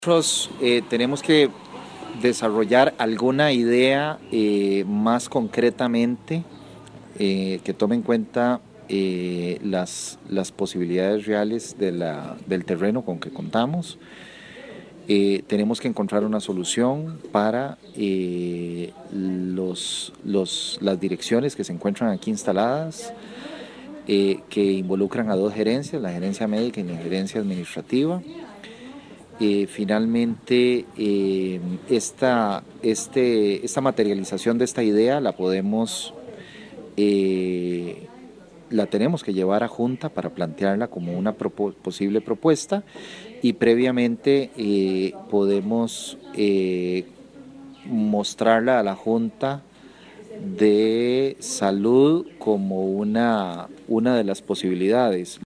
Nosotros tenemos que desarrollar alguna idea más concretamente que tome en cuenta las posibilidades reales del terreno con que contamos. Tenemos que encontrar una solución para las direcciones que se encuentran aquí instaladas, que involucran a dos gerencias, la gerencia médica y la gerencia administrativa. Finalmente, esta materialización de esta idea la tenemos que llevar a Junta para plantearla como una posible propuesta, y previamente podemos mostrarla a la Junta de Salud como una de las posibilidades.